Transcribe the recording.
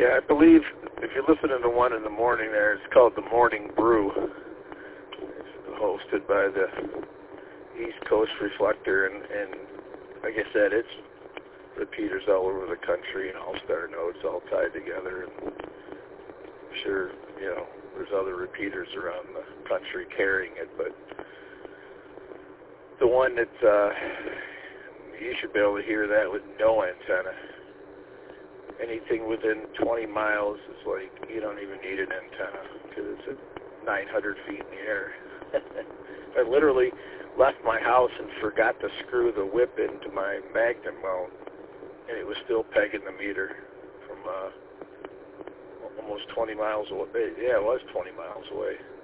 Yeah, I believe if you're listening to one in the morning there, it's called The Morning Brew. It's hosted by the East Coast Reflector, and like I said, it's repeaters all over the country and all-star nodes all tied together. And I'm sure, there's other repeaters around the country carrying it, but the one that you should be able to hear that with no antenna. Anything within 20 miles is like, you don't even need an antenna because it's at 900 feet in the air. I literally left my house and forgot to screw the whip into my Magnum mount, and it was still pegging the meter from almost 20 miles away. Yeah, it was 20 miles away.